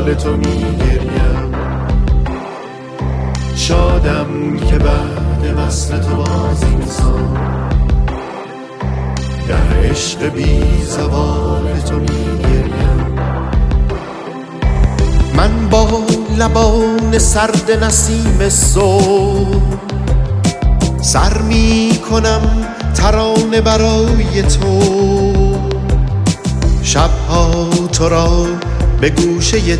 زوال تو میگریم. شادم که بعد وصل تو باز اینسان در عشق بی زوال تو میگریم. من با لبان سرد نسیم صبح سر می کنم ترانه برای تو. شبها تو را به گوشه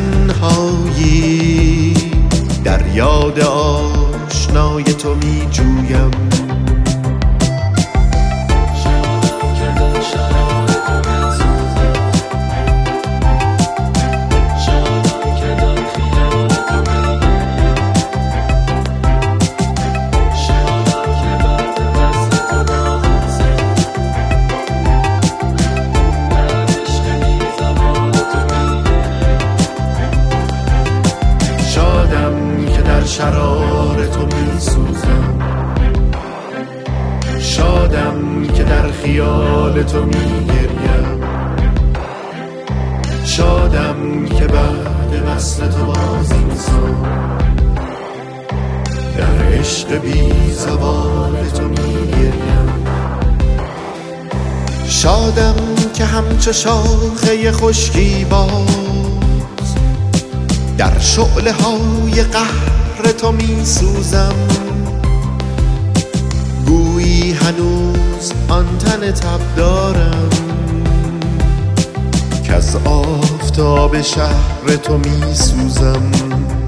تنهایی در یاد آشنای تو می جویم. شرار تو می سوزم، شادم که در خیال تو می گریم. شادم که بعد وصل تو باز اینسان در عشق بی زوال تو می گریم. شادم که همچو شاخه خشکی باز در شعله های قهر تو می سوزم. گویی هنوز آن تن تب دارم که از آفتاب شهر تو می سوزم.